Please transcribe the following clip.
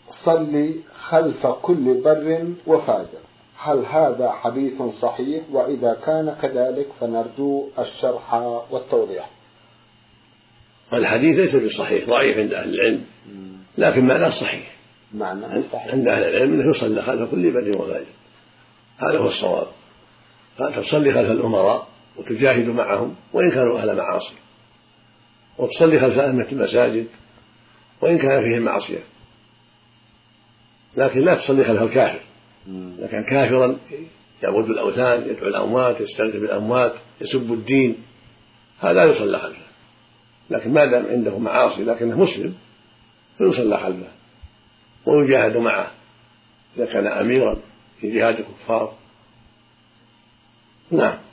صلي خلف كل بر وفاجر، هل هذا حديث صحيح؟ وإذا كان كذلك فنرجو الشرح والتوضيح. الحديث ليس بصحيح، ضعيف عند أهل العلم، لكن معناه صحيح. عند أهل العلم أنه يصلى خلف كل بر وفاجر، هذا هو الصواب. فتصلي خلف الأمراء وتجاهد معهم وإن كانوا أهل معاصي، وتصلي خلف أئمة المساجد وإن كان فيهم معصية، لكن لا تصلي خلف الكافر. إذا كان كافرا يعبد الأوثان، يدعو الأموات، يستغيث بالأموات، يسب الدين، هذا يصلى خلفه. لكن ما دام عنده معاصي لكنه مسلم فيصلى خلفه ويجاهد معه إذا كان أميرا في جهاد الكفار. نعم.